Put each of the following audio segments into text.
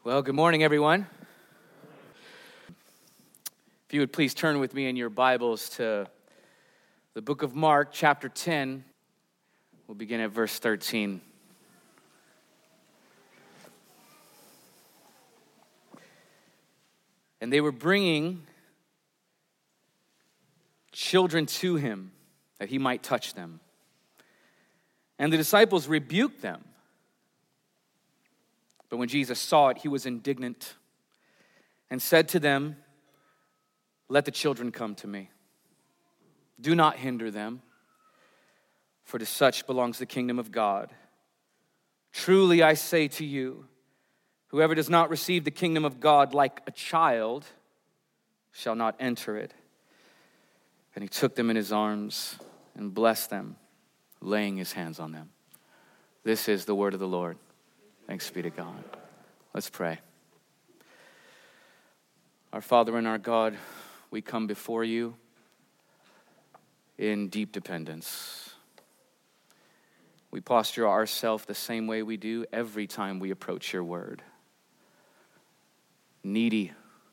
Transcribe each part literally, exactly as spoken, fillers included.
Well, good morning, everyone. If you would please turn with me in your Bibles to the book of Mark, chapter ten. We'll begin at verse thirteen. And they were bringing children to him that he might touch them. And the disciples rebuked them. But when Jesus saw it, he was indignant and said to them, "Let the children come to me. Do not hinder them, for to such belongs the kingdom of God. Truly I say to you, whoever does not receive the kingdom of God like a child shall not enter it." And he took them in his arms and blessed them, laying his hands on them. This is the word of the Lord. Thanks be to God. Let's pray. Our Father and our God, we come before you in deep dependence. We posture ourselves the same way we do every time we approach your word. Needy,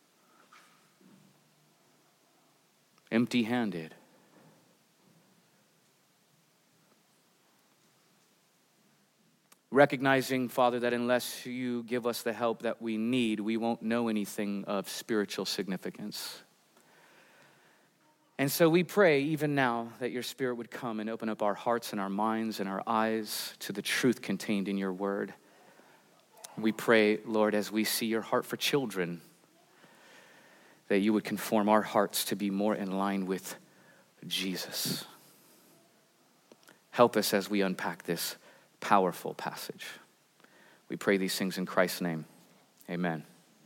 empty-handed. Recognizing, Father, that unless you give us the help that we need, we won't know anything of spiritual significance. And so we pray even now that your Spirit would come and open up our hearts and our minds and our eyes to the truth contained in your word. We pray, Lord, as we see your heart for children, that you would conform our hearts to be more in line with Jesus. Help us as we unpack this powerful passage. We pray these things in Christ's name. Amen.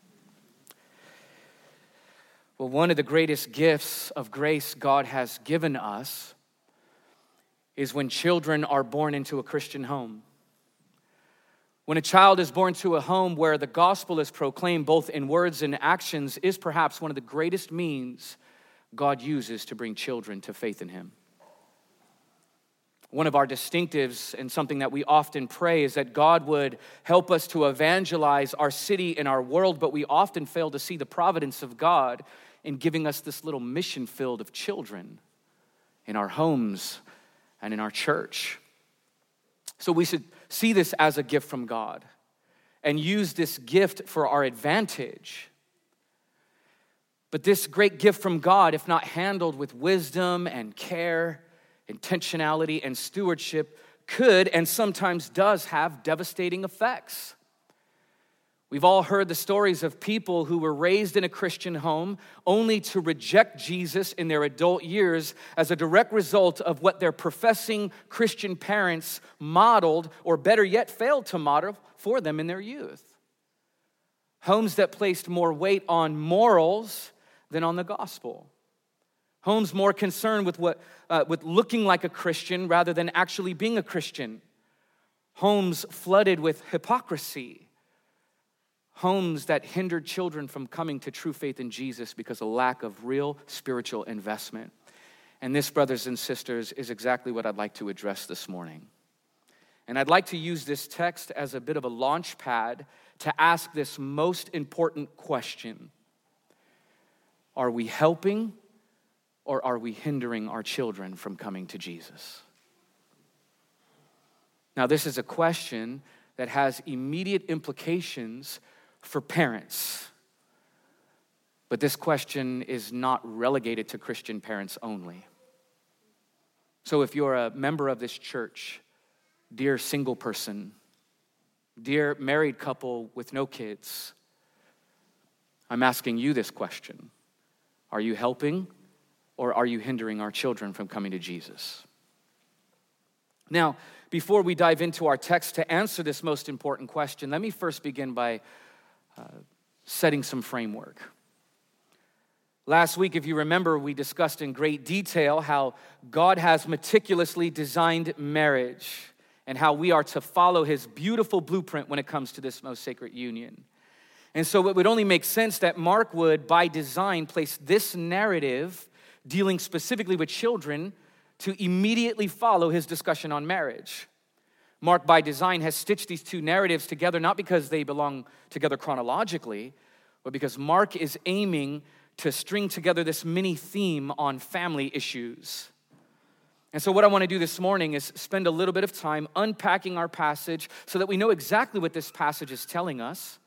Well, one of the greatest gifts of grace God has given us is when children are born into a Christian home. When a child is born to a home where the gospel is proclaimed both in words and actions is perhaps one of the greatest means God uses to bring children to faith in him. One of our distinctives and something that we often pray is that God would help us to evangelize our city and our world, but we often fail to see the providence of God in giving us this little mission field of children in our homes and in our church. So we should see this as a gift from God and use this gift for our advantage. But this great gift from God, if not handled with wisdom and care, intentionality and stewardship, could and sometimes does have devastating effects. We've all heard the stories of people who were raised in a Christian home only to reject Jesus in their adult years as a direct result of what their professing Christian parents modeled, or better yet, failed to model for them in their youth. Homes that placed more weight on morals than on the gospel. Homes more concerned with what, uh, with looking like a Christian rather than actually being a Christian. Homes flooded with hypocrisy. Homes that hindered children from coming to true faith in Jesus because of lack of real spiritual investment. And this, brothers and sisters, is exactly what I'd like to address this morning. And I'd like to use this text as a bit of a launch pad to ask this most important question. Are we helping? Or are we hindering our children from coming to Jesus? Now, this is a question that has immediate implications for parents. But this question is not relegated to Christian parents only. So if you're a member of this church, dear single person, dear married couple with no kids, I'm asking you this question. Are you helping? Or are you hindering our children from coming to Jesus? Now, before we dive into our text to answer this most important question, let me first begin by uh, setting some framework. Last week, if you remember, we discussed in great detail how God has meticulously designed marriage and how we are to follow his beautiful blueprint when it comes to this most sacred union. And so it would only make sense that Mark would, by design, place this narrative dealing specifically with children to immediately follow his discussion on marriage. Mark, by design, has stitched these two narratives together, not because they belong together chronologically, but because Mark is aiming to string together this mini theme on family issues. And so what I want to do this morning is spend a little bit of time unpacking our passage so that we know exactly what this passage is telling us.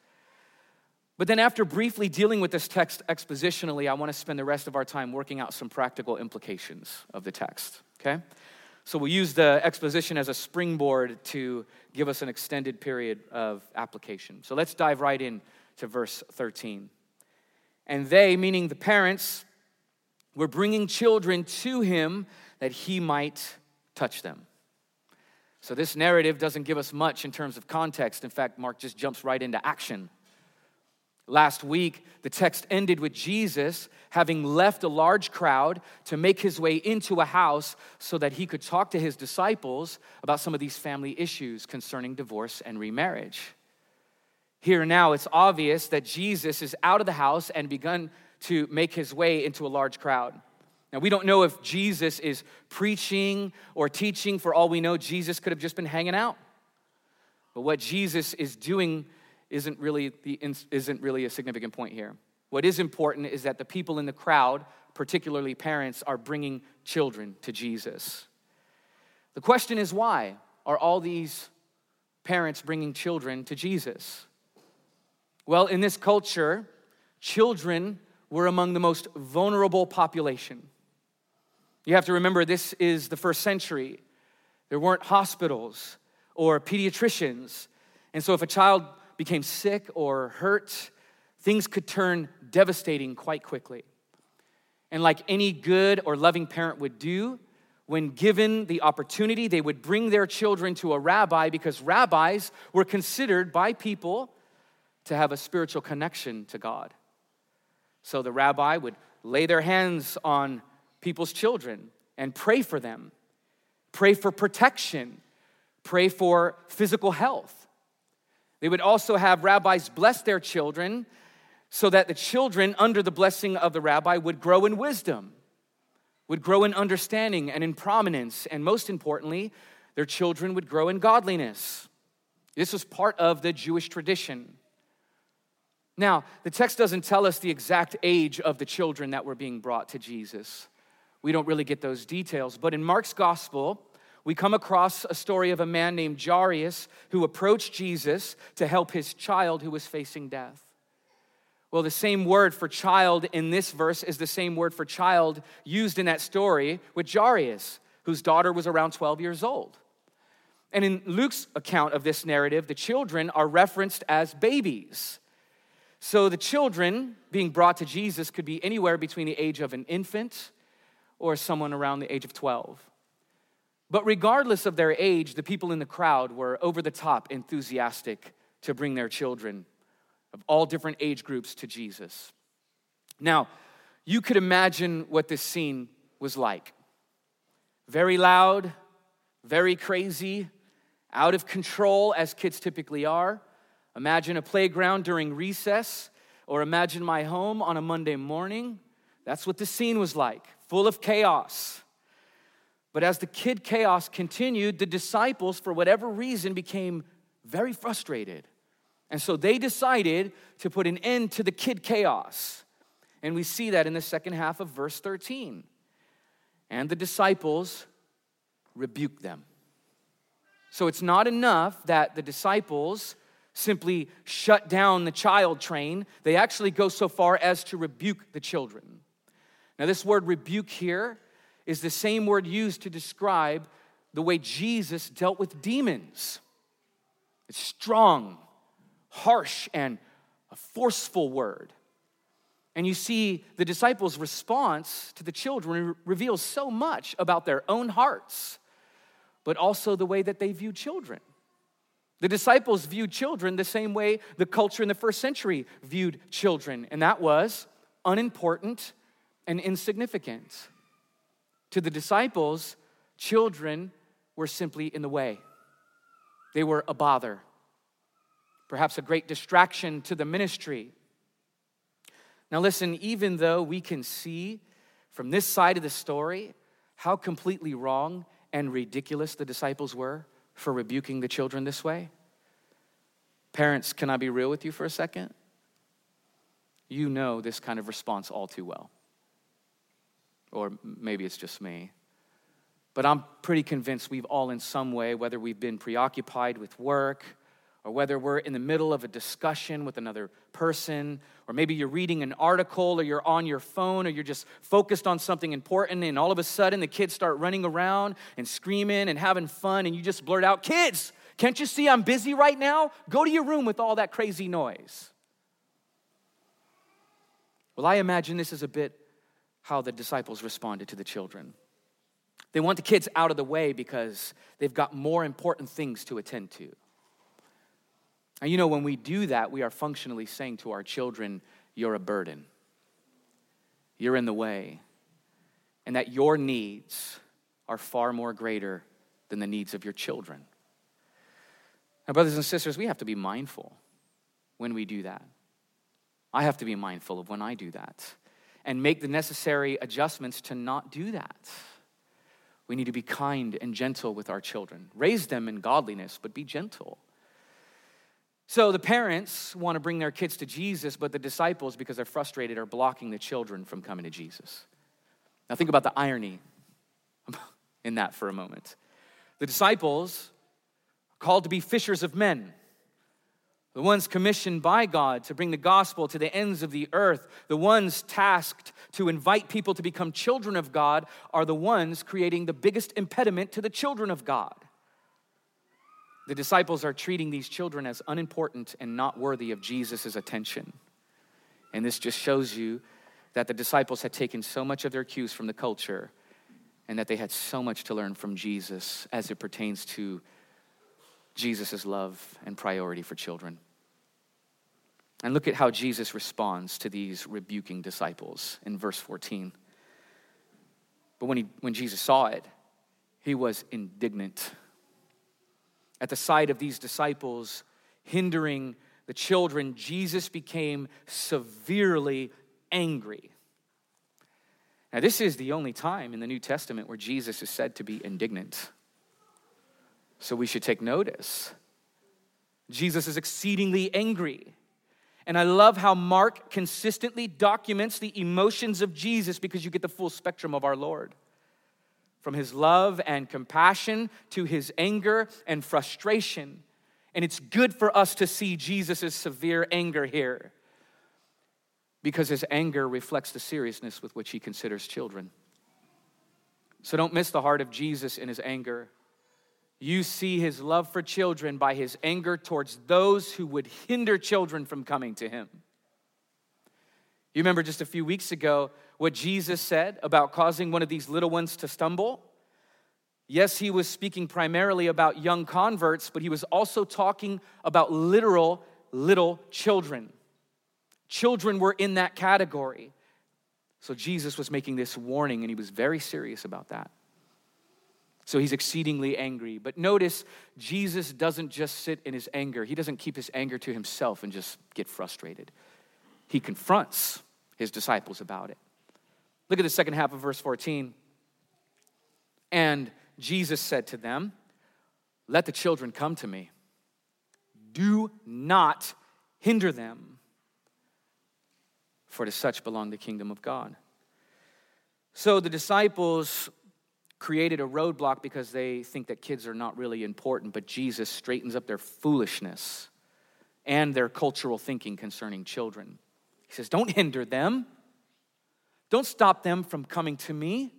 But then after briefly dealing with this text expositionally, I want to spend the rest of our time working out some practical implications of the text, okay? So we'll use the exposition as a springboard to give us an extended period of application. So let's dive right in to verse thirteen. And they, meaning the parents, were bringing children to him that he might touch them. So this narrative doesn't give us much in terms of context. In fact, Mark just jumps right into action. Last week, the text ended with Jesus having left a large crowd to make his way into a house so that he could talk to his disciples about some of these family issues concerning divorce and remarriage. Here now, it's obvious that Jesus is out of the house and begun to make his way into a large crowd. Now, we don't know if Jesus is preaching or teaching. For all we know, Jesus could have just been hanging out. But what Jesus is doing isn't really the isn't really a significant point here. What is important is that the people in the crowd, particularly parents, are bringing children to Jesus. The question is, why are all these parents bringing children to Jesus? Well, in this culture, children were among the most vulnerable population. You have to remember, this is the first century. There weren't hospitals or pediatricians. And so if a child became sick or hurt, things could turn devastating quite quickly. And like any good or loving parent would do, when given the opportunity, they would bring their children to a rabbi because rabbis were considered by people to have a spiritual connection to God. So the rabbi would lay their hands on people's children and pray for them, pray for protection, pray for physical health. They would also have rabbis bless their children so that the children, under the blessing of the rabbi, would grow in wisdom, would grow in understanding and in prominence, and most importantly, their children would grow in godliness. This was part of the Jewish tradition. Now, the text doesn't tell us the exact age of the children that were being brought to Jesus. We don't really get those details, but in Mark's gospel, we come across a story of a man named Jairus who approached Jesus to help his child who was facing death. Well, the same word for child in this verse is the same word for child used in that story with Jairus, whose daughter was around twelve years old. And in Luke's account of this narrative, the children are referenced as babies. So the children being brought to Jesus could be anywhere between the age of an infant or someone around the age of twelve. But regardless of their age, the people in the crowd were over the top enthusiastic to bring their children of all different age groups to Jesus. Now, you could imagine what this scene was like. Very loud, very crazy, out of control as kids typically are. Imagine a playground during recess, or imagine my home on a Monday morning. That's what the scene was like, full of chaos. But as the kid chaos continued, the disciples, for whatever reason, became very frustrated. And so they decided to put an end to the kid chaos. And we see that in the second half of verse thirteen. And the disciples rebuked them. So it's not enough that the disciples simply shut down the child train. They actually go so far as to rebuke the children. Now, this word rebuke here is the same word used to describe the way Jesus dealt with demons. It's strong, harsh, and a forceful word. And you see, the disciples' response to the children reveals so much about their own hearts, but also the way that they view children. The disciples viewed children the same way the culture in the first century viewed children, and that was unimportant and insignificant. To the disciples, children were simply in the way. They were a bother, perhaps a great distraction to the ministry. Now listen, even though we can see from this side of the story how completely wrong and ridiculous the disciples were, for rebuking the children this way? Parents, can I be real with you for a second? You know this kind of response all too well. Or maybe it's just me. But I'm pretty convinced we've all in some way, whether we've been preoccupied with work, or whether we're in the middle of a discussion with another person, or maybe you're reading an article, or you're on your phone, or you're just focused on something important, and all of a sudden the kids start running around and screaming and having fun, and you just blurt out, "Kids, can't you see I'm busy right now? Go to your room with all that crazy noise." Well, I imagine this is a bit how the disciples responded to the children. They want the kids out of the way because they've got more important things to attend to. And you know, when we do that, we are functionally saying to our children, "You're a burden. You're in the way." And that your needs are far more greater than the needs of your children. Now, brothers and sisters, we have to be mindful when we do that. I have to be mindful of when I do that and make the necessary adjustments to not do that. We need to be kind and gentle with our children. Raise them in godliness, but be gentle. So the parents want to bring their kids to Jesus, but the disciples, because they're frustrated, are blocking the children from coming to Jesus. Now think about the irony in that for a moment. The disciples are called to be fishers of men, the ones commissioned by God to bring the gospel to the ends of the earth, the ones tasked to invite people to become children of God, are the ones creating the biggest impediment to the children of God. The disciples are treating these children as unimportant and not worthy of Jesus' attention. And this just shows you that the disciples had taken so much of their cues from the culture and that they had so much to learn from Jesus as it pertains to Jesus' love and priority for children. And look at how Jesus responds to these rebuking disciples in verse fourteen. But when he, when Jesus saw it, he was indignant at the sight of these disciples hindering the children. Jesus became severely angry. Now, this is the only time in the New Testament where Jesus is said to be indignant. So we should take notice. Jesus is exceedingly angry. And I love how Mark consistently documents the emotions of Jesus because you get the full spectrum of our Lord. From his love and compassion to his anger and frustration. And it's good for us to see Jesus' severe anger here because his anger reflects the seriousness with which he considers children. So don't miss the heart of Jesus in his anger. You see his love for children by his anger towards those who would hinder children from coming to him. You remember just a few weeks ago what Jesus said about causing one of these little ones to stumble? Yes, he was speaking primarily about young converts, but he was also talking about literal little children. Children were in that category. So Jesus was making this warning, and he was very serious about that. So he's exceedingly angry. But notice, Jesus doesn't just sit in his anger. He doesn't keep his anger to himself and just get frustrated. He confronts his disciples about it. Look at the second half of verse fourteen. And Jesus said to them, "Let the children come to me. Do not hinder them, for to such belong the kingdom of God." So the disciples created a roadblock because they think that kids are not really important, but Jesus straightens up their foolishness and their cultural thinking concerning children. He says, don't hinder them. Don't stop them from coming to me.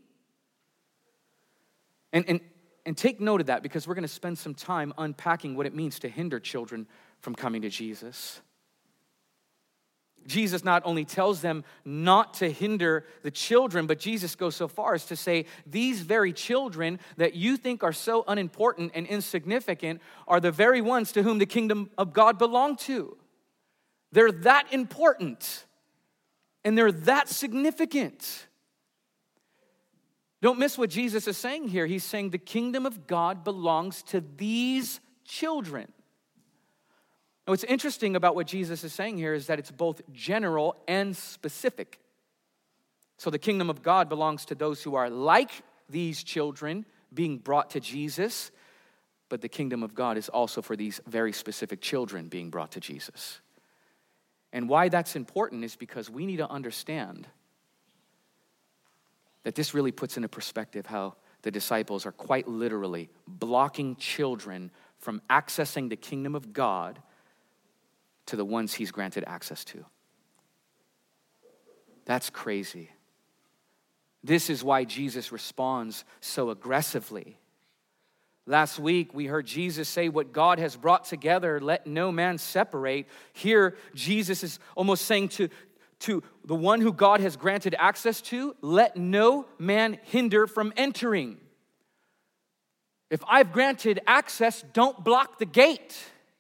And, and, and take note of that because we're going to spend some time unpacking what it means to hinder children from coming to Jesus. Jesus not only tells them not to hinder the children, but Jesus goes so far as to say, these very children that you think are so unimportant and insignificant are the very ones to whom the kingdom of God belong to. They're that important, and they're that significant. Don't miss what Jesus is saying here. He's saying the kingdom of God belongs to these children. Now, what's interesting about what Jesus is saying here is that it's both general and specific. So the kingdom of God belongs to those who are like these children being brought to Jesus, but the kingdom of God is also for these very specific children being brought to Jesus. And why that's important is because we need to understand that this really puts into perspective how the disciples are quite literally blocking children from accessing the kingdom of God to the ones he's granted access to. That's crazy. This is why Jesus responds so aggressively. Last week, we heard Jesus say, what God has brought together, let no man separate. Here, Jesus is almost saying to, to the one who God has granted access to, let no man hinder from entering. If I've granted access, don't block the gate.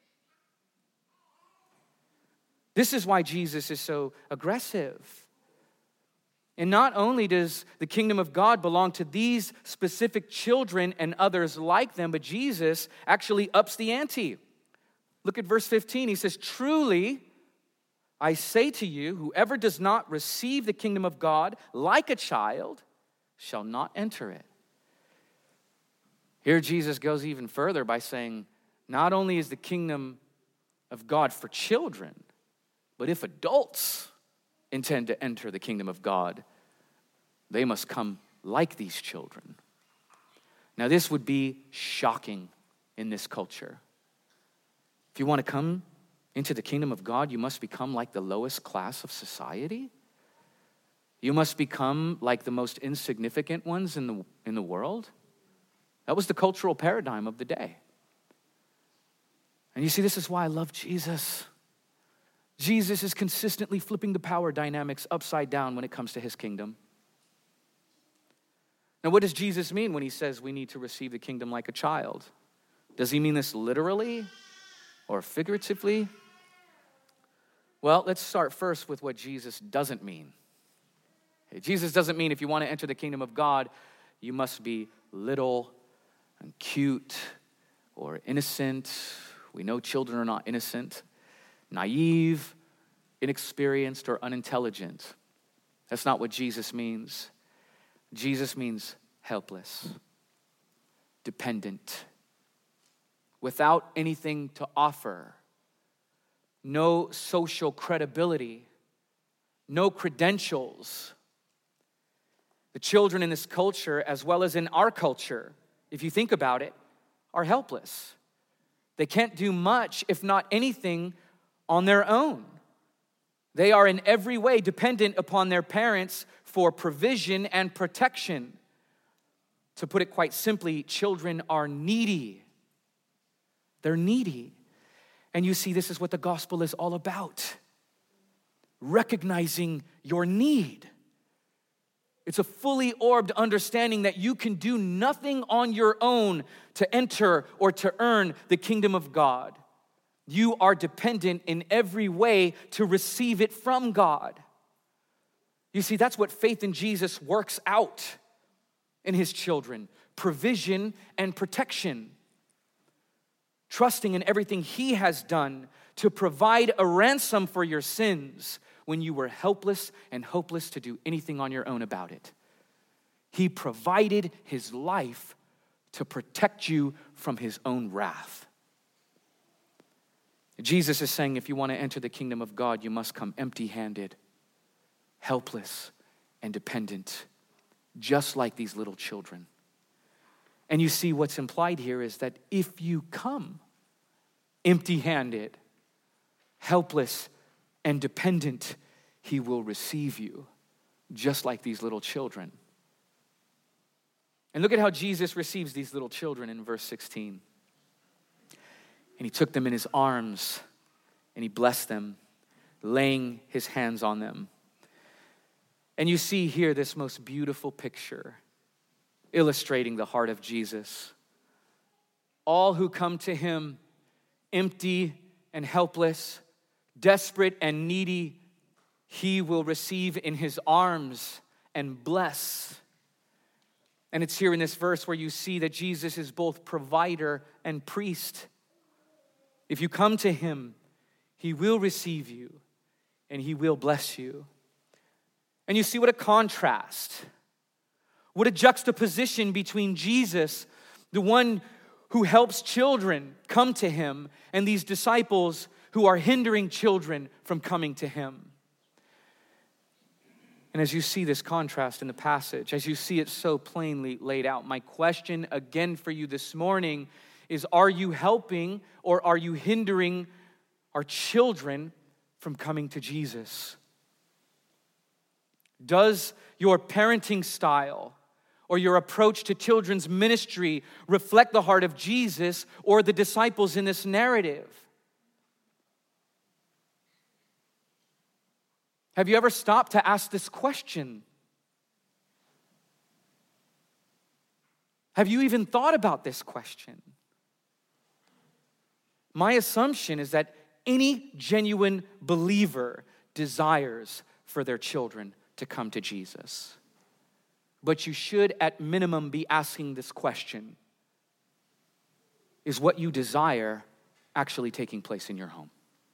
This is why Jesus is so aggressive. And not only does the kingdom of God belong to these specific children and others like them, but Jesus actually ups the ante. Look at verse fifteen. He says, truly, I say to you, whoever does not receive the kingdom of God like a child shall not enter it. Here Jesus goes even further by saying, not only is the kingdom of God for children, but if adults intend to enter the kingdom of God, they must come like these children. Now, this would be shocking in this culture. If you want to come into the kingdom of God, you must become like the lowest class of society. You must become like the most insignificant ones in the, in the world. That was the cultural paradigm of the day. And you see, this is why I love Jesus. Jesus is consistently flipping the power dynamics upside down when it comes to his kingdom. Now, what does Jesus mean when he says we need to receive the kingdom like a child? Does he mean this literally or figuratively? Well, let's start first with what Jesus doesn't mean. Okay, Jesus doesn't mean if you want to enter the kingdom of God, you must be little and cute or innocent. We know children are not innocent. Naive, inexperienced, or unintelligent. That's not what Jesus means. Jesus means helpless, dependent, without anything to offer, no social credibility, no credentials. The children in this culture, as well as in our culture, if you think about it, are helpless. They can't do much, if not anything, on their own. They are in every way dependent upon their parents for provision and protection. To put it quite simply, children are needy. They're needy. And you see, this is what the gospel is all about. Recognizing your need. It's a fully orbed understanding that you can do nothing on your own to enter or to earn the kingdom of God. You are dependent in every way to receive it from God. You see, that's what faith in Jesus works out in his children. Provision and protection. Trusting in everything he has done to provide a ransom for your sins when you were helpless and hopeless to do anything on your own about it. He provided his life to protect you from his own wrath. Jesus is saying if you want to enter the kingdom of God, you must come empty-handed, helpless, and dependent, just like these little children. And you see what's implied here is that if you come empty-handed, helpless, and dependent, he will receive you, just like these little children. And look at how Jesus receives these little children in verse sixteen. And he took them in his arms, and he blessed them, laying his hands on them. And you see here this most beautiful picture, illustrating the heart of Jesus. All who come to him, empty and helpless, desperate and needy, he will receive in his arms and bless. And it's here in this verse where you see that Jesus is both provider and priest. If you come to him, he will receive you and he will bless you. And you see what a contrast, what a juxtaposition between Jesus, the one who helps children come to him and these disciples who are hindering children from coming to him. And as you see this contrast in the passage, as you see it so plainly laid out, my question again for you this morning is, are you helping or are you hindering our children from coming to Jesus? Does your parenting style or your approach to children's ministry reflect the heart of Jesus or the disciples in this narrative? Have you ever stopped to ask this question? Have you even thought about this question? My assumption is that any genuine believer desires for their children to come to Jesus. But you should, at minimum, be asking this question: is what you desire actually taking place in your home?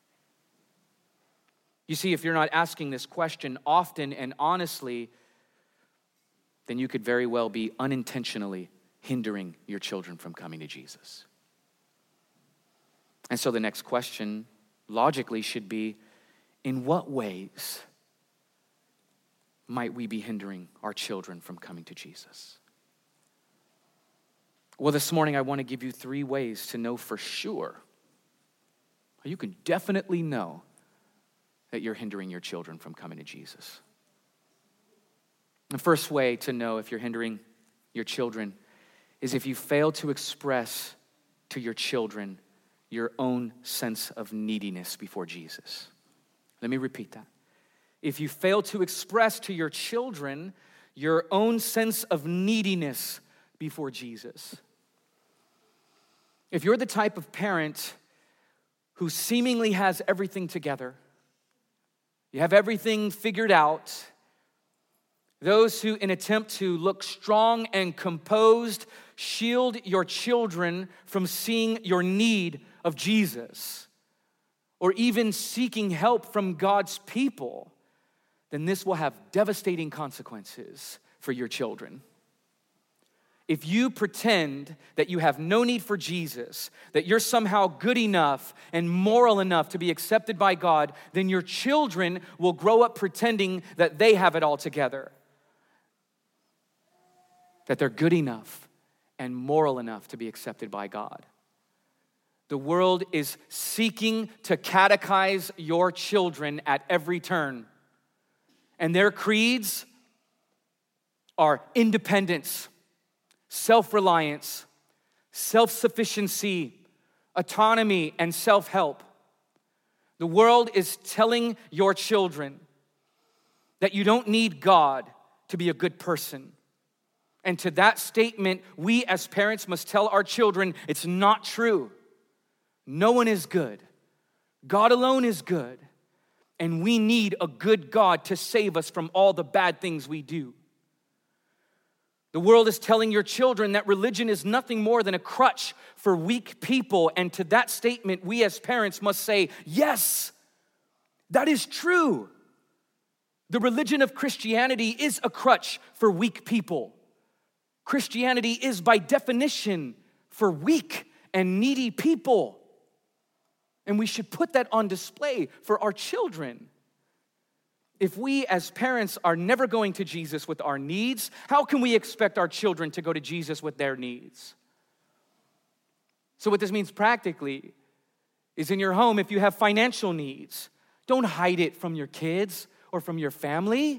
You see, if you're not asking this question often and honestly, then you could very well be unintentionally hindering your children from coming to Jesus. And so the next question, logically, should be, in what ways might we be hindering our children from coming to Jesus? Well, this morning I want to give you three ways to know for sure. You can definitely know that you're hindering your children from coming to Jesus. The first way to know if you're hindering your children is if you fail to express to your children your own sense of neediness before Jesus. Let me repeat that. If you fail to express to your children your own sense of neediness before Jesus. If you're the type of parent who seemingly has everything together, you have everything figured out, those who, in attempt to look strong and composed, shield your children from seeing your need of Jesus, or even seeking help from God's people, then this will have devastating consequences for your children. If you pretend that you have no need for Jesus, that you're somehow good enough and moral enough to be accepted by God, then your children will grow up pretending that they have it all together, that they're good enough and moral enough to be accepted by God. The world is seeking to catechize your children at every turn. And their creeds are independence, self-reliance, self-sufficiency, autonomy, and self-help. The world is telling your children that you don't need God to be a good person. And to that statement, we as parents must tell our children it's not true. No one is good. God alone is good. And we need a good God to save us from all the bad things we do. The world is telling your children that religion is nothing more than a crutch for weak people. And to that statement, we as parents must say, yes, that is true. The religion of Christianity is a crutch for weak people. Christianity is by definition for weak and needy people. And we should put that on display for our children. If we as parents are never going to Jesus with our needs, how can we expect our children to go to Jesus with their needs? So what this means practically is, in your home, if you have financial needs, don't hide it from your kids or from your family.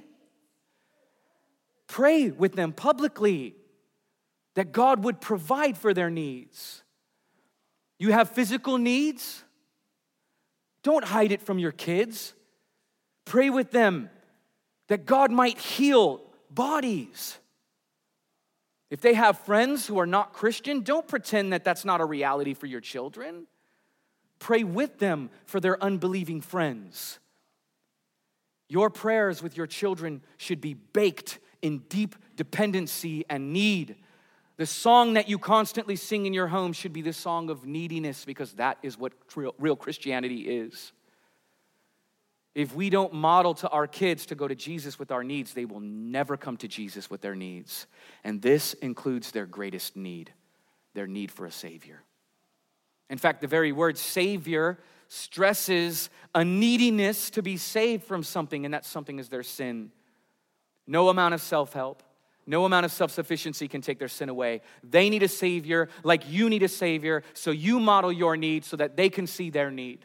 Pray with them publicly that God would provide for their needs. You have physical needs? Don't hide it from your kids. Pray with them that God might heal bodies. If they have friends who are not Christian, don't pretend that that's not a reality for your children. Pray with them for their unbelieving friends. Your prayers with your children should be baked in deep dependency and need. The song that you constantly sing in your home should be the song of neediness, because that is what real, real Christianity is. If we don't model to our kids to go to Jesus with our needs, they will never come to Jesus with their needs. And this includes their greatest need, their need for a Savior. In fact, the very word Savior stresses a neediness to be saved from something, and that something is their sin. No amount of self-help, no amount of self-sufficiency can take their sin away. They need a Savior like you need a Savior, so you model your need so that they can see their need.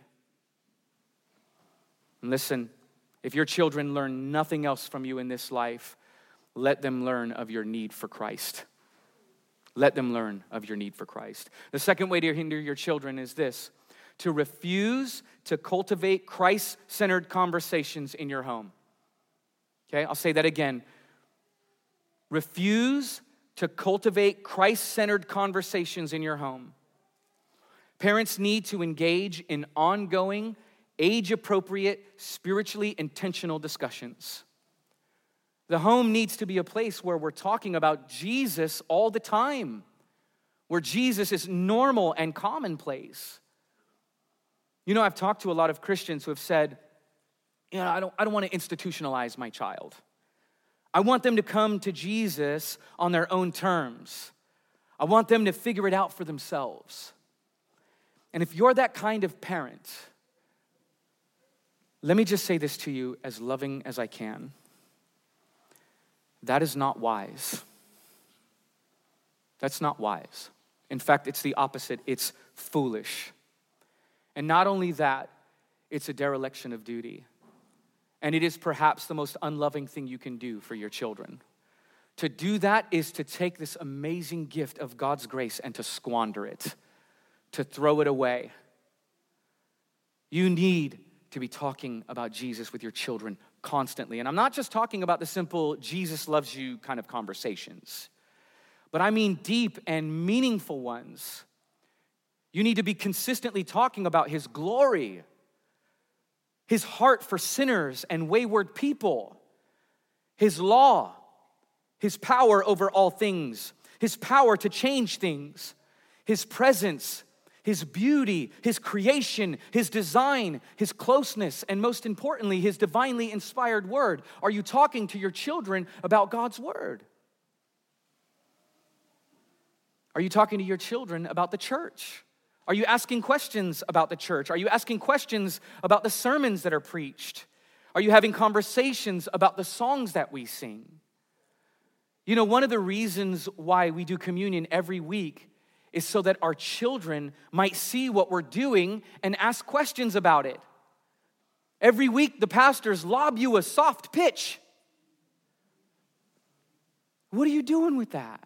And listen, if your children learn nothing else from you in this life, let them learn of your need for Christ. Let them learn of your need for Christ. The second way to hinder your children is this: to refuse to cultivate Christ-centered conversations in your home. Okay, I'll say that again. Refuse to cultivate Christ-centered conversations in your home. Parents need to engage in ongoing, age-appropriate, spiritually intentional discussions. The home needs to be a place where we're talking about Jesus all the time, where Jesus is normal and commonplace. You know, I've talked to a lot of Christians who have said, you know, I don't, I don't want to institutionalize my child. I want them to come to Jesus on their own terms. I want them to figure it out for themselves. And if you're that kind of parent, let me just say this to you as loving as I can. That is not wise. That's not wise. In fact, it's the opposite. It's foolish. And not only that, it's a dereliction of duty. And it is perhaps the most unloving thing you can do for your children. To do that is to take this amazing gift of God's grace and to squander it, to throw it away. You need to be talking about Jesus with your children constantly. And I'm not just talking about the simple Jesus loves you kind of conversations, but I mean deep and meaningful ones. You need to be consistently talking about his glory, his heart for sinners and wayward people, his law, his power over all things, his power to change things, his presence, his beauty, his creation, his design, his closeness, and most importantly, his divinely inspired word. Are you talking to your children about God's word? Are you talking to your children about the church? Are you asking questions about the church? Are you asking questions about the sermons that are preached? Are you having conversations about the songs that we sing? You know, one of the reasons why we do communion every week is so that our children might see what we're doing and ask questions about it. Every week, the pastors lob you a soft pitch. What are you doing with that?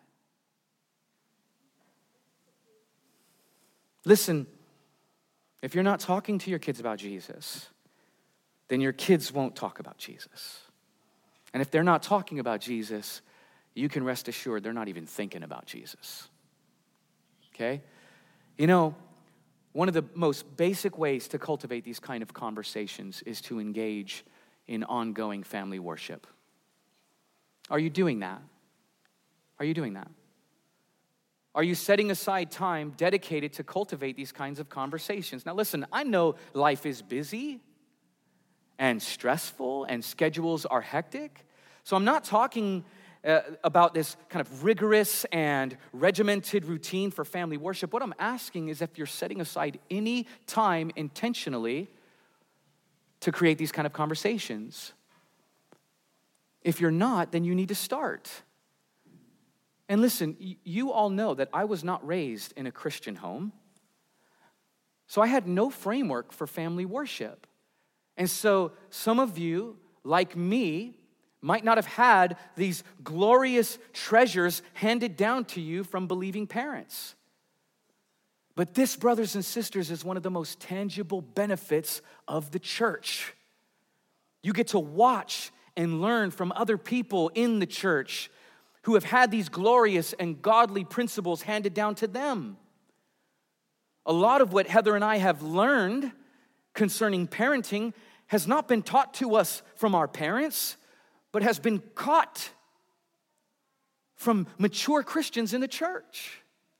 Listen, if you're not talking to your kids about Jesus, then your kids won't talk about Jesus. And if they're not talking about Jesus, you can rest assured they're not even thinking about Jesus. Okay? You know, one of the most basic ways to cultivate these kind of conversations is to engage in ongoing family worship. Are you doing that? Are you doing that? Are you setting aside time dedicated to cultivate these kinds of conversations? Now listen, I know life is busy and stressful and schedules are hectic. So I'm not talking uh, about this kind of rigorous and regimented routine for family worship. What I'm asking is if you're setting aside any time intentionally to create these kind of conversations. If you're not, then you need to start. And listen, you all know that I was not raised in a Christian home. So I had no framework for family worship. And so some of you, like me, might not have had these glorious treasures handed down to you from believing parents. But this, brothers and sisters, is one of the most tangible benefits of the church. You get to watch and learn from other people in the church who have had these glorious and godly principles handed down to them. A lot of what Heather and I have learned concerning parenting has not been taught to us from our parents, but has been caught from mature Christians in the church.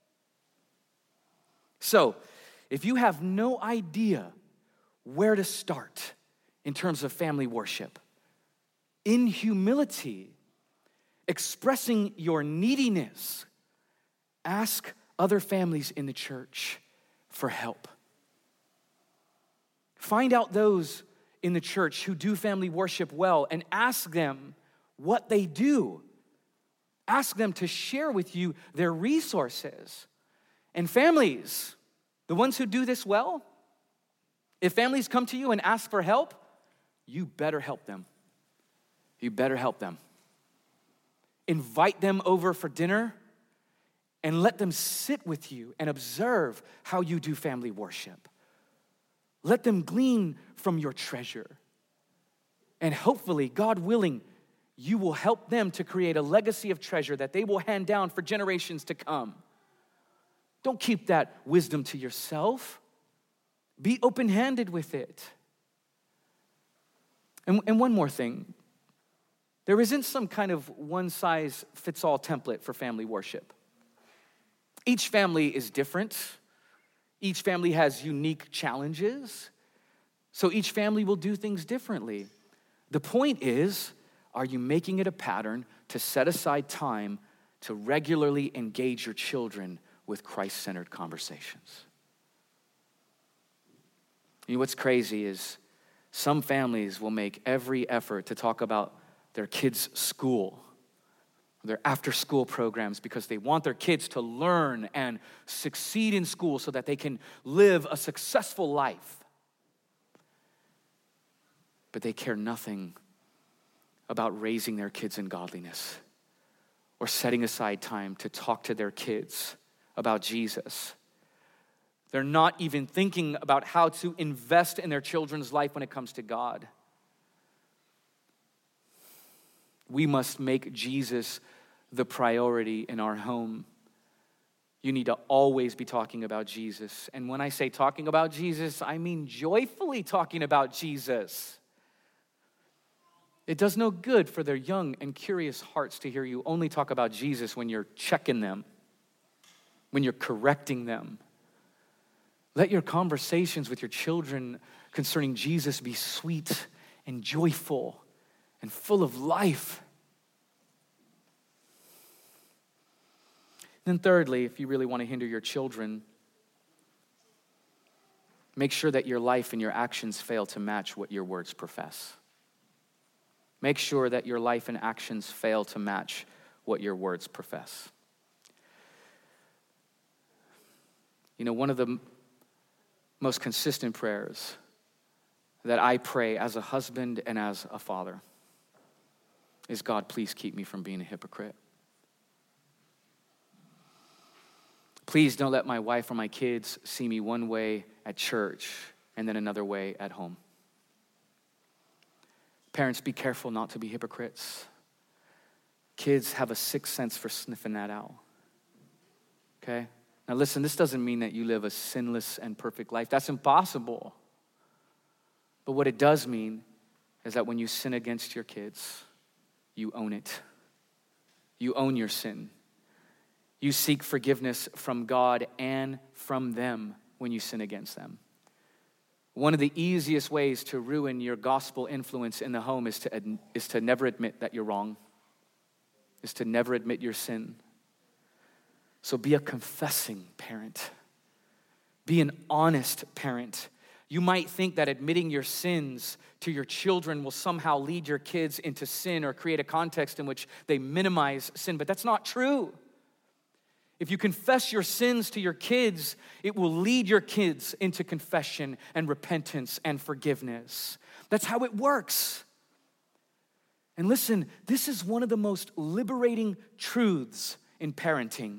So, if you have no idea where to start in terms of family worship, in humility, expressing your neediness, ask other families in the church for help. Find out those in the church who do family worship well and ask them what they do. Ask them to share with you their resources. And families, the ones who do this well, if families come to you and ask for help, you better help them. You better help them. Invite them over for dinner and let them sit with you and observe how you do family worship. Let them glean from your treasure. And hopefully, God willing, you will help them to create a legacy of treasure that they will hand down for generations to come. Don't keep that wisdom to yourself. Be open-handed with it. And, and one more thing. There isn't some kind of one-size-fits-all template for family worship. Each family is different. Each family has unique challenges. So each family will do things differently. The point is, are you making it a pattern to set aside time to regularly engage your children with Christ-centered conversations? You know what's crazy is some families will make every effort to talk about their kids' school, their after-school programs, because they want their kids to learn and succeed in school so that they can live a successful life. But they care nothing about raising their kids in godliness or setting aside time to talk to their kids about Jesus. They're not even thinking about how to invest in their children's life when it comes to God. We must make Jesus the priority in our home. You need to always be talking about Jesus. And when I say talking about Jesus, I mean joyfully talking about Jesus. It does no good for their young and curious hearts to hear you only talk about Jesus when you're checking them, when you're correcting them. Let your conversations with your children concerning Jesus be sweet and joyful and full of life. Then thirdly, if you really want to hinder your children, make sure that your life and your actions fail to match what your words profess. Make sure that your life and actions fail to match what your words profess. You know, one of the most consistent prayers that I pray as a husband and as a father is, God, please keep me from being a hypocrite. Please don't let my wife or my kids see me one way at church and then another way at home. Parents, be careful not to be hypocrites. Kids have a sixth sense for sniffing that out. Okay? Now listen, this doesn't mean that you live a sinless and perfect life. That's impossible. But what it does mean is that when you sin against your kids, you own it. You own your sin. You seek forgiveness from God and from them when you sin against them. One of the easiest ways to ruin your gospel influence in the home is to, is to never admit that you're wrong, is to never admit your sin. So be a confessing parent. Be an honest parent. You might think that admitting your sins to your children will somehow lead your kids into sin or create a context in which they minimize sin, but that's not true. If you confess your sins to your kids, it will lead your kids into confession and repentance and forgiveness. That's how it works. And listen, this is one of the most liberating truths in parenting.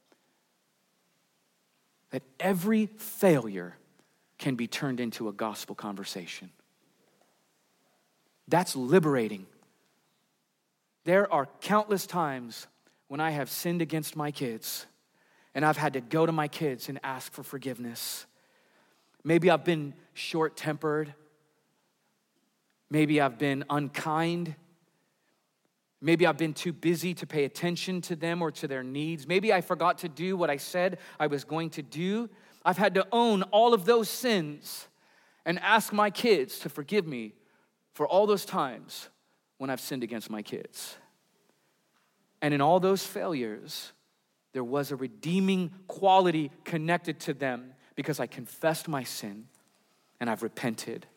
That every failure can be turned into a gospel conversation. That's liberating. There are countless times when I have sinned against my kids, and I've had to go to my kids and ask for forgiveness. Maybe I've been short-tempered. Maybe I've been unkind. Maybe I've been too busy to pay attention to them or to their needs. Maybe I forgot to do what I said I was going to do. I've had to own all of those sins and ask my kids to forgive me for all those times when I've sinned against my kids. And in all those failures, there was a redeeming quality connected to them because I confessed my sin and I've repented.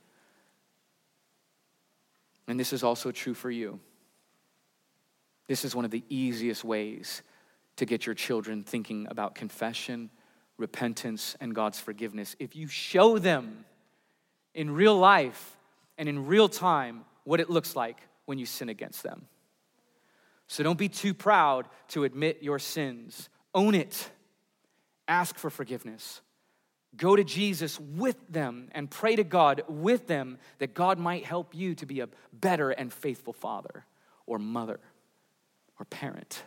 And this is also true for you. This is one of the easiest ways to get your children thinking about confession, repentance, and God's forgiveness. If you show them in real life and in real time what it looks like when you sin against them. So don't be too proud to admit your sins. Own it. Ask for forgiveness. Go to Jesus with them and pray to God with them that God might help you to be a better and faithful father or mother or parent.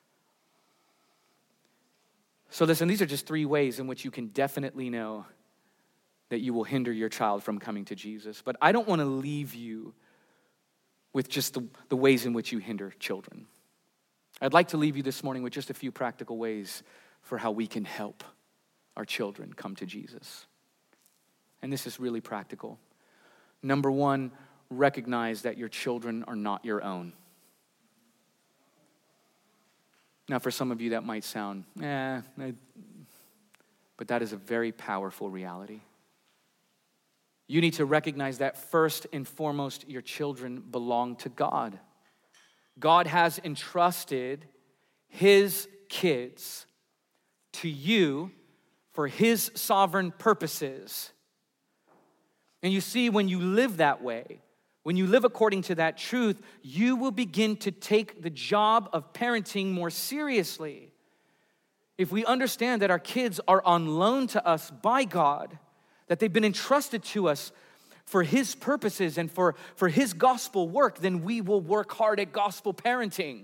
So listen, these are just three ways in which you can definitely know that you will hinder your child from coming to Jesus. But I don't want to leave you with just the, the ways in which you hinder children. I'd like to leave you this morning with just a few practical ways for how we can help our children come to Jesus. And this is really practical. Number one, recognize that your children are not your own. Now, for some of you, that might sound, eh, eh, but that is a very powerful reality. You need to recognize that first and foremost, your children belong to God. God has entrusted his kids to you for his sovereign purposes. And you see, when you live that way, when you live according to that truth, you will begin to take the job of parenting more seriously. If we understand that our kids are on loan to us by God, that they've been entrusted to us for his purposes and for, for his gospel work, then we will work hard at gospel parenting.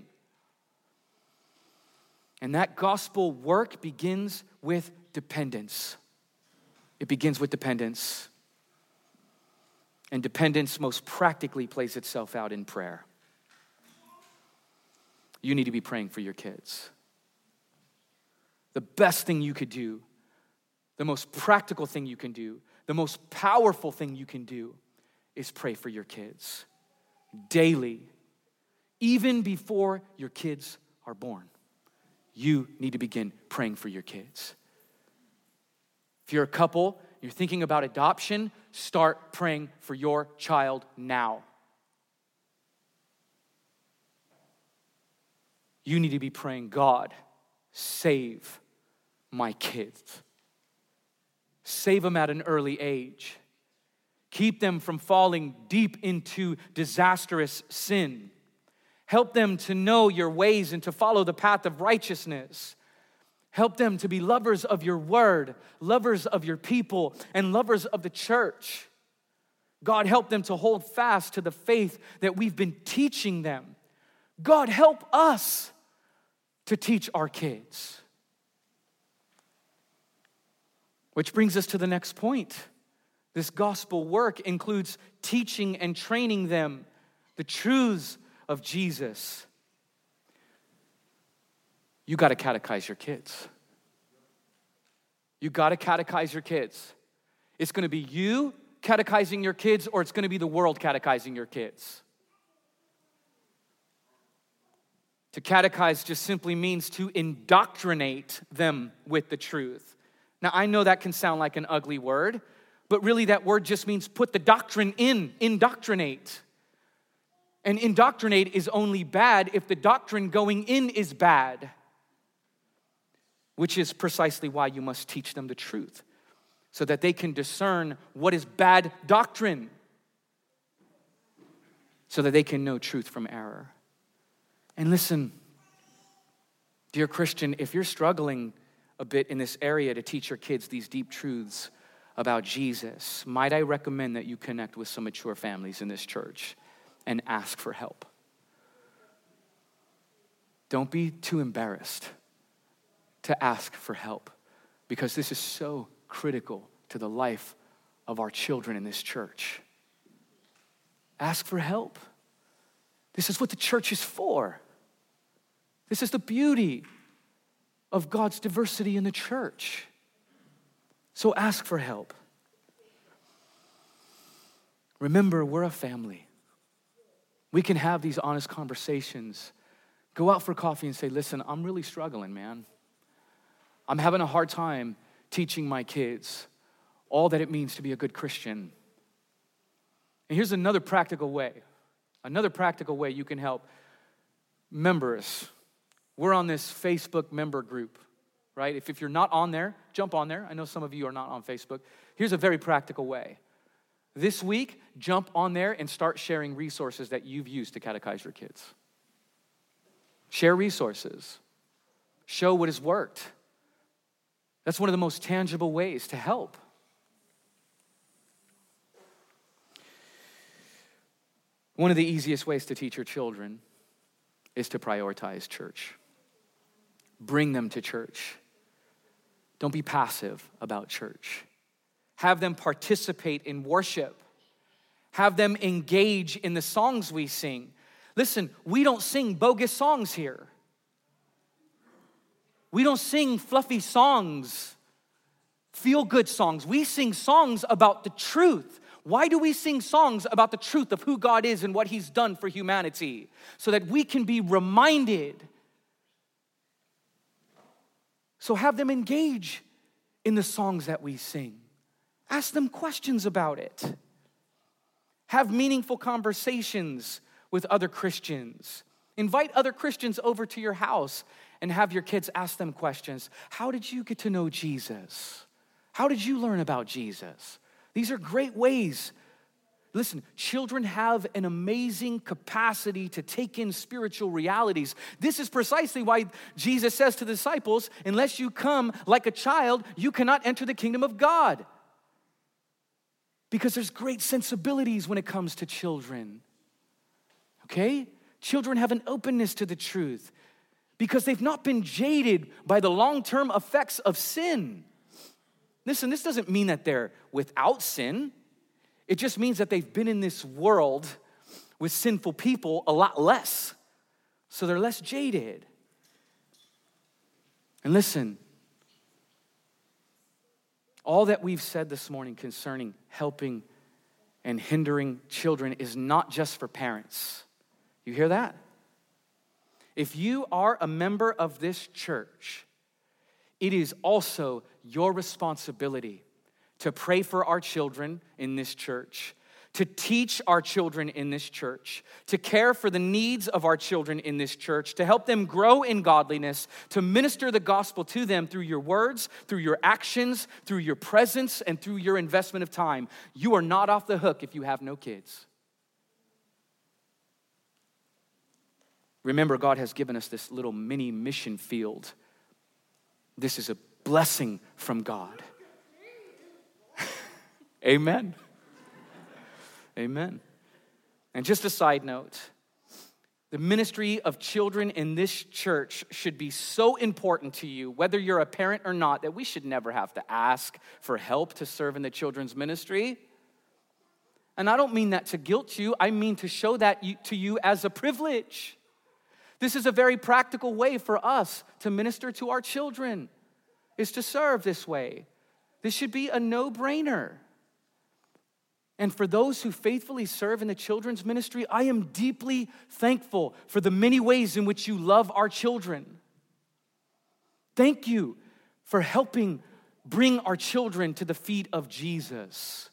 And that gospel work begins with dependence. It begins with dependence. And dependence most practically plays itself out in prayer. You need to be praying for your kids. The best thing you could do, the most practical thing you can do, the most powerful thing you can do is pray for your kids daily, even before your kids are born. You need to begin praying for your kids. If you're a couple, you're thinking about adoption, start praying for your child now. You need to be praying, God, save my kids. Save them at an early age. Keep them from falling deep into disastrous sin. Help them to know your ways and to follow the path of righteousness. Help them to be lovers of your word, lovers of your people, and lovers of the church. God, help them to hold fast to the faith that we've been teaching them. God, help us to teach our kids. Which brings us to the next point. This gospel work includes teaching and training them the truths of Jesus. You got to catechize your kids. You got to catechize your kids. It's going to be you catechizing your kids, or it's going to be the world catechizing your kids. To catechize just simply means to indoctrinate them with the truth. Now, I know that can sound like an ugly word, but really that word just means put the doctrine in, indoctrinate. And indoctrinate is only bad if the doctrine going in is bad, which is precisely why you must teach them the truth, so that they can discern what is bad doctrine, so that they can know truth from error. And listen, dear Christian, if you're struggling a bit in this area to teach your kids these deep truths about Jesus, might I recommend that you connect with some mature families in this church and ask for help. Don't be too embarrassed to ask for help, because this is so critical to the life of our children in this church. Ask for help. This is what the church is for. This is the beauty of God's diversity in the church. So ask for help. Remember, we're a family. We can have these honest conversations. Go out for coffee and say, listen, I'm really struggling, man. I'm having a hard time teaching my kids all that it means to be a good Christian. And here's another practical way, another practical way you can help members. We're on this Facebook member group, right? If, if you're not on there, jump on there. I know some of you are not on Facebook. Here's a very practical way. This week, jump on there and start sharing resources that you've used to catechize your kids. Share resources. Show what has worked. That's one of the most tangible ways to help. One of the easiest ways to teach your children is to prioritize church. Bring them to church. Don't be passive about church. Have them participate in worship. Have them engage in the songs we sing. Listen, we don't sing bogus songs here. We don't sing fluffy songs, feel-good songs. We sing songs about the truth. Why do we sing songs about the truth of who God is and what He's done for humanity? So that we can be reminded. So have them engage in the songs that we sing. Ask them questions about it. Have meaningful conversations with other Christians. Invite other Christians over to your house and have your kids ask them questions. How did you get to know Jesus? How did you learn about Jesus? These are great ways. Listen, children have an amazing capacity to take in spiritual realities. This is precisely why Jesus says to the disciples, unless you come like a child, you cannot enter the kingdom of God. Because there's great sensibilities when it comes to children. Okay? Children have an openness to the truth because they've not been jaded by the long-term effects of sin. Listen, this doesn't mean that they're without sin. It just means that they've been in this world with sinful people a lot less. So they're less jaded. And listen, all that we've said this morning concerning helping and hindering children is not just for parents. You hear that? If you are a member of this church, it is also your responsibility to pray for our children in this church, to teach our children in this church, to care for the needs of our children in this church, to help them grow in godliness, to minister the gospel to them through your words, through your actions, through your presence, and through your investment of time. You are not off the hook if you have no kids. Remember, God has given us this little mini mission field. This is a blessing from God. Amen. Amen. And just a side note, the ministry of children in this church should be so important to you, whether you're a parent or not, that we should never have to ask for help to serve in the children's ministry. And I don't mean that to guilt you. I mean to show that to you as a privilege. This is a very practical way for us to minister to our children, is to serve this way. This should be a no-brainer. And for those who faithfully serve in the children's ministry, I am deeply thankful for the many ways in which you love our children. Thank you for helping bring our children to the feet of Jesus.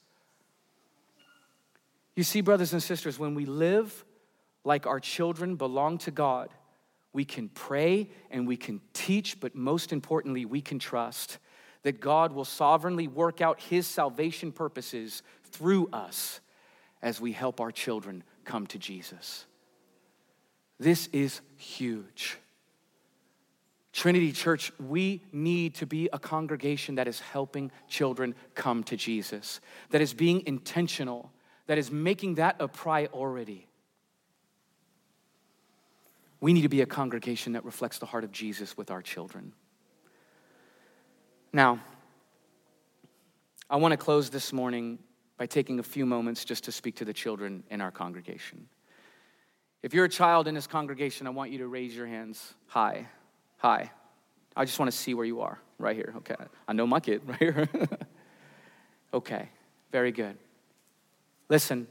You see, brothers and sisters, when we live like our children belong to God, we can pray and we can teach, but most importantly, we can trust that God will sovereignly work out His salvation purposes through us as we help our children come to Jesus. This is huge. Trinity Church, we need to be a congregation that is helping children come to Jesus, that is being intentional, that is making that a priority. We need to be a congregation that reflects the heart of Jesus with our children. Now, I want to close this morning by taking a few moments just to speak to the children in our congregation. If you're a child in this congregation, I want you to raise your hands high. High. I just want to see where you are, right here. Okay, I know my kid right here. Okay, very good. Listen,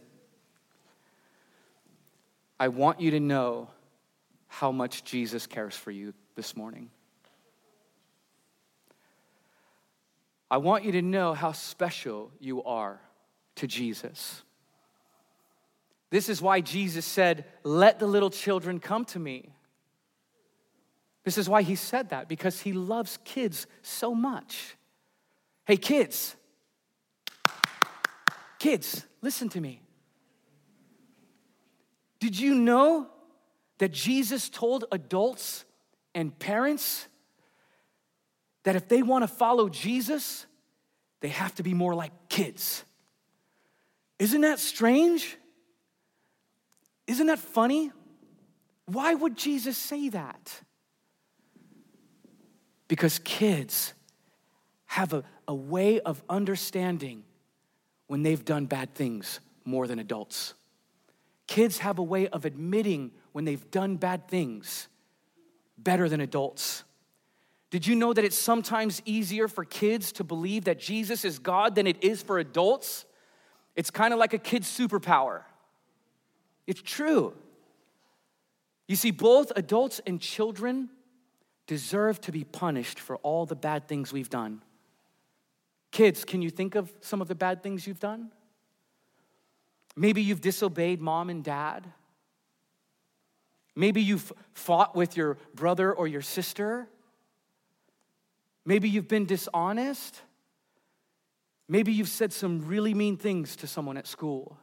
I want you to know how much Jesus cares for you this morning. I want you to know how special you are to Jesus. This is why Jesus said, let the little children come to me. This is why he said that, because he loves kids so much. Hey, kids. Kids, listen to me. Did you know that Jesus told adults and parents that if they want to follow Jesus, they have to be more like kids? Isn't that strange? Isn't that funny? Why would Jesus say that? Because kids have a, a way of understanding when they've done bad things more than adults. Kids have a way of admitting when they've done bad things better than adults. Did you know that it's sometimes easier for kids to believe that Jesus is God than it is for adults? It's kind of like a kid's superpower. It's true. You see, both adults and children deserve to be punished for all the bad things we've done. Kids, can you think of some of the bad things you've done? Maybe you've disobeyed mom and dad. Maybe you've fought with your brother or your sister. Maybe you've been dishonest. Maybe you've said some really mean things to someone at school.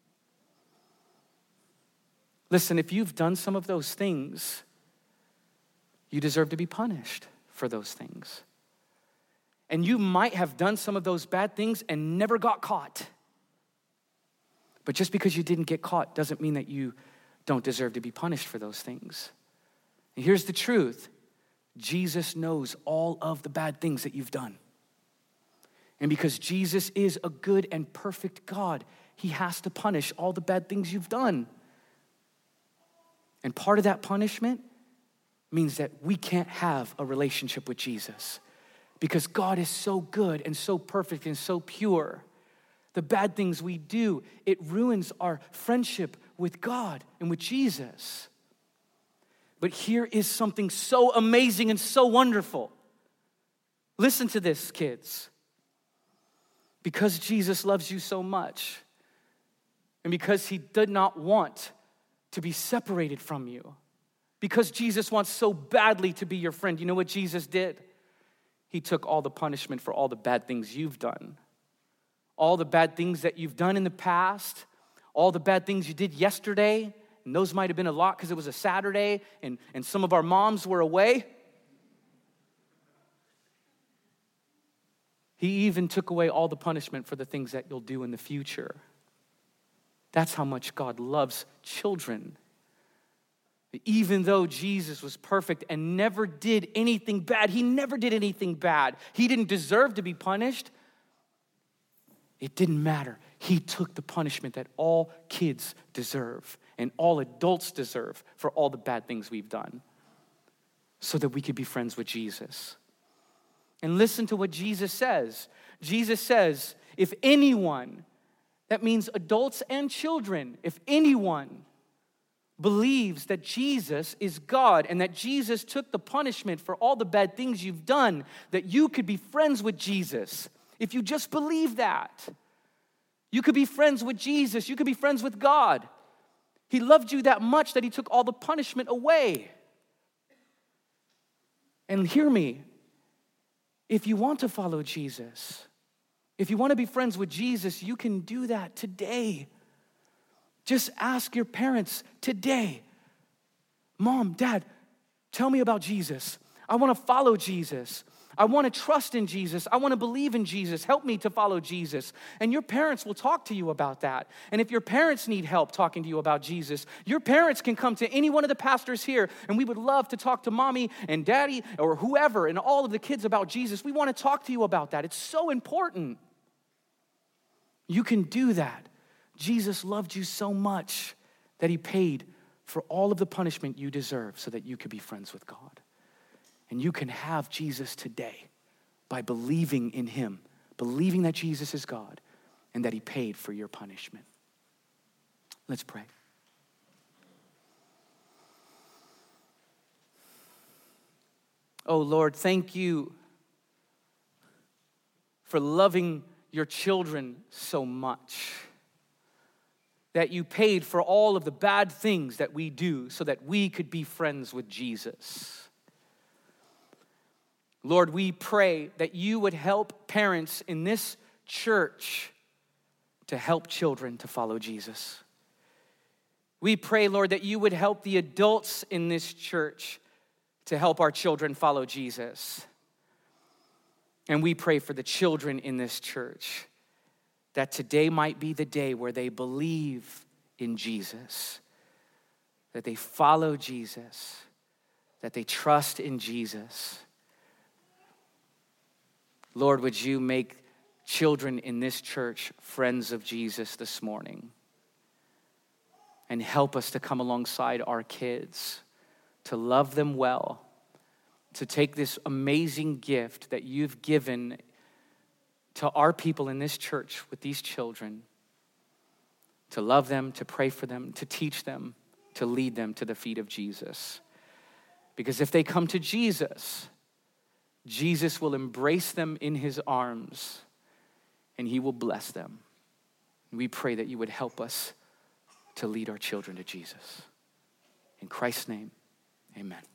Listen, if you've done some of those things, you deserve to be punished for those things. And you might have done some of those bad things and never got caught. But just because you didn't get caught doesn't mean that you don't deserve to be punished for those things. And here's the truth. Jesus knows all of the bad things that you've done. And because Jesus is a good and perfect God, he has to punish all the bad things you've done. And part of that punishment means that we can't have a relationship with Jesus because God is so good and so perfect and so pure. The bad things we do, it ruins our friendship with God and with Jesus. But here is something so amazing and so wonderful. Listen to this, kids. Because Jesus loves you so much, and because he did not want to be separated from you, because Jesus wants so badly to be your friend, you know what Jesus did? He took all the punishment for all the bad things you've done. All the bad things that you've done in the past, all the bad things you did yesterday, and those might have been a lot because it was a Saturday and, and some of our moms were away. He even took away all the punishment for the things that you'll do in the future. That's how much God loves children. Even though Jesus was perfect and never did anything bad, he never did anything bad. He didn't deserve to be punished. It didn't matter. He took the punishment that all kids deserve and all adults deserve for all the bad things we've done so that we could be friends with Jesus. And listen to what Jesus says. Jesus says, if anyone, that means adults and children, if anyone believes that Jesus is God and that Jesus took the punishment for all the bad things you've done, that you could be friends with Jesus. If you just believe that, you could be friends with Jesus. You could be friends with God. He loved you that much that he took all the punishment away. And hear me, if you want to follow Jesus, if you want to be friends with Jesus, you can do that today. Just ask your parents today, Mom, Dad, tell me about Jesus. I want to follow Jesus. I want to trust in Jesus. I want to believe in Jesus. Help me to follow Jesus. And your parents will talk to you about that. And if your parents need help talking to you about Jesus, your parents can come to any one of the pastors here, and we would love to talk to mommy and daddy or whoever and all of the kids about Jesus. We want to talk to you about that. It's so important. You can do that. Jesus loved you so much that he paid for all of the punishment you deserve so that you could be friends with God. And you can have Jesus today by believing in him, believing that Jesus is God and that he paid for your punishment. Let's pray. Oh Lord, thank you for loving your children so much, that you paid for all of the bad things that we do so that we could be friends with Jesus. Lord, we pray that you would help parents in this church to help children to follow Jesus. We pray, Lord, that you would help the adults in this church to help our children follow Jesus. And we pray for the children in this church, that today might be the day where they believe in Jesus, that they follow Jesus, that they trust in Jesus. Lord, would you make children in this church friends of Jesus this morning, and help us to come alongside our kids, to love them well, to take this amazing gift that you've given to our people in this church with these children, to love them, to pray for them, to teach them, to lead them to the feet of Jesus. Because if they come to Jesus, Jesus will embrace them in his arms and he will bless them. We pray that you would help us to lead our children to Jesus. In Christ's name, amen.